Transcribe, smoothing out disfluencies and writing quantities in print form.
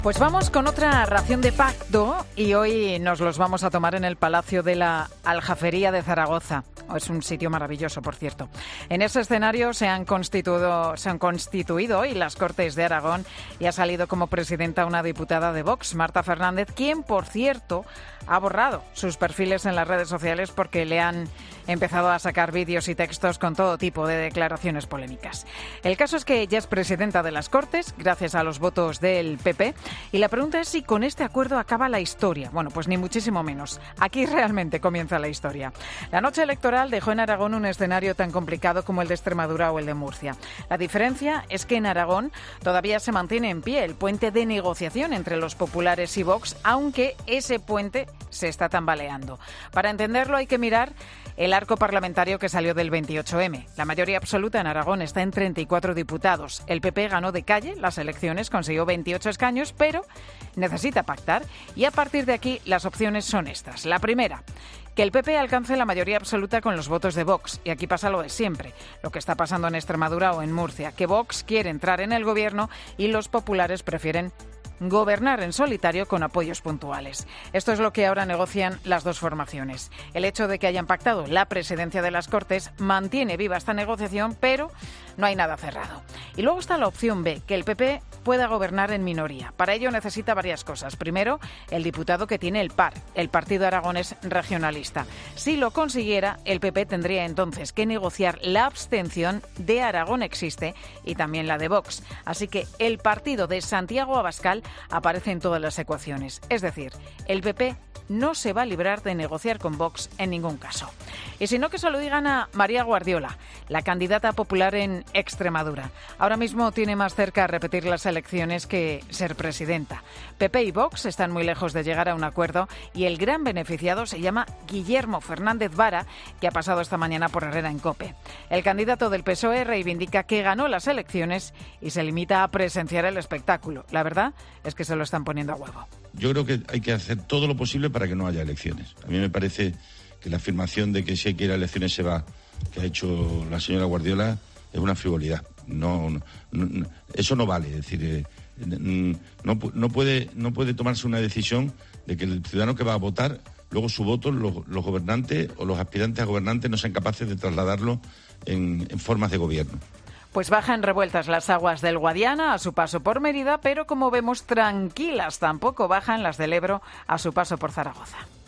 Pues vamos con otra ración de pacto y hoy nos los vamos a tomar en el Palacio de la Aljafería de Zaragoza. Es un sitio maravilloso, por cierto. En ese escenario se han constituido hoy las Cortes de Aragón y ha salido como presidenta una diputada de Vox, Marta Fernández, quien, por cierto, ha borrado sus perfiles en las redes sociales porque le han empezado a sacar vídeos y textos con todo tipo de declaraciones polémicas. El caso es que ella es presidenta de las Cortes, gracias a los votos del PP, y la pregunta es si con este acuerdo acaba la historia. Bueno, pues ni muchísimo menos. Aquí realmente comienza la historia. La noche electoral dejó en Aragón un escenario tan complicado como el de Extremadura o el de Murcia. La diferencia es que en Aragón todavía se mantiene en pie el puente de negociación entre los populares y Vox, aunque ese puente se está tambaleando. Para entenderlo hay que mirar el arco parlamentario que salió del 28M. La mayoría absoluta en Aragón está en 34 diputados. El PP ganó de calle las elecciones, consiguió 28 escaños, pero necesita pactar. Y a partir de aquí las opciones son estas. La primera, que el PP alcance la mayoría absoluta con los votos de Vox. Y aquí pasa lo de siempre, lo que está pasando en Extremadura o en Murcia, que Vox quiere entrar en el gobierno y los populares prefieren gobernar en solitario con apoyos puntuales. Esto es lo que ahora negocian las dos formaciones. El hecho de que hayan pactado la presidencia de las Cortes mantiene viva esta negociación, pero no hay nada cerrado. Y luego está la opción B, que el PP pueda gobernar en minoría. Para ello necesita varias cosas. Primero, el diputado que tiene el PAR, el Partido Aragonés Regionalista. Si lo consiguiera, el PP tendría entonces que negociar la abstención de Aragón Existe y también la de Vox. Así que el partido de Santiago Abascal aparece en todas las ecuaciones. Es decir, el PP no se va a librar de negociar con Vox en ningún caso. Y si no, que se lo digan a María Guardiola, la candidata popular en Extremadura. Ahora mismo tiene más cerca repetir las elecciones que ser presidenta. PP y Vox están muy lejos de llegar a un acuerdo y el gran beneficiado se llama Guillermo Fernández Vara, que ha pasado esta mañana por Herrera en COPE. El candidato del PSOE reivindica que ganó las elecciones y se limita a presenciar el espectáculo. La verdad es que se lo están poniendo a huevo. Yo creo que hay que hacer todo lo posible para que no haya elecciones. A mí me parece que la afirmación de que si hay que ir a elecciones se va, que ha hecho la señora Guardiola, es una frivolidad. Eso no vale. Es decir, no puede tomarse una decisión de que el ciudadano que va a votar, luego su voto, los gobernantes o los aspirantes a gobernantes no sean capaces de trasladarlo en formas de gobierno. Pues bajan revueltas las aguas del Guadiana a su paso por Mérida, pero como vemos tranquilas tampoco bajan las del Ebro a su paso por Zaragoza.